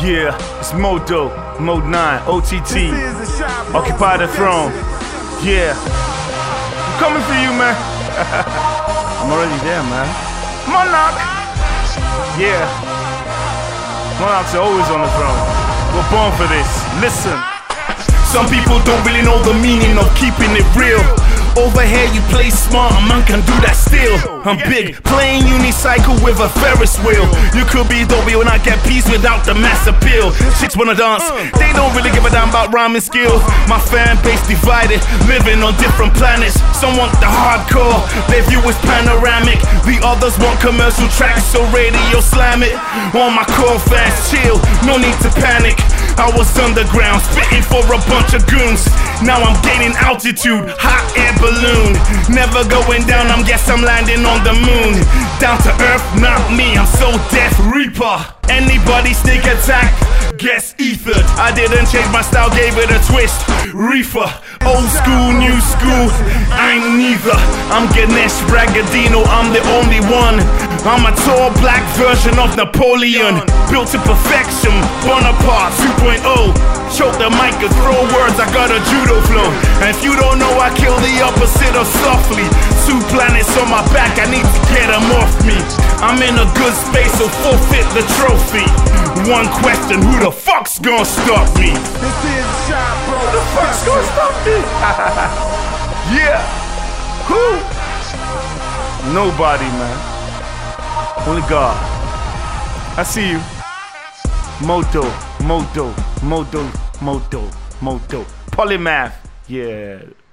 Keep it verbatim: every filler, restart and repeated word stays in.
Yeah, it's Modo, Mode nine, O T T, Occupy the Throne. Yeah, I'm coming for you, man. I'm already there, man. Monarch. Yeah, Monarchs are always on the throne. We're born for this. Listen. Some people don't really know the meaning of keeping it real. Over here you play smart, a man can do that still. I'm big, playing unicycle with a Ferris wheel. You could be dopey when I get peace without the mass appeal. Chicks wanna dance, they don't really give a damn about rhyming skill. My fan base divided, living on different planets. Some want the hardcore, their view is panoramic. The others want commercial tracks, so radio slam it. All my core fans chill, no need to panic. I was underground, spitting for a bunch of goons. Now I'm gaining altitude, hot air balloon. Never going down, I'm guess I'm landing on the moon. Down to earth, not me, I'm so Death Reaper. Anybody sneak attack, gets ethered. I didn't change my style, gave it a twist. Reefer, old school, new school, I'm neither. I'm Ganesh Bragadino, I'm the only one. I'm a tall black version of Napoleon, built to perfection, Bonaparte two point oh. Choke the mic and throw words, I got a judo flow. And if you don't know, I kill the opposite of softly. Two planets on my back, I need to get them off me. I'm in a good space, so forfeit the trophy. One question, who the fuck's gonna stop me? This is shot, bro. Who the fuck's gonna stop me? Yeah. Who? Nobody, man. Only God. I see you. Modo, Modo, Modo, Modo, Modo. Polymath. Yeah.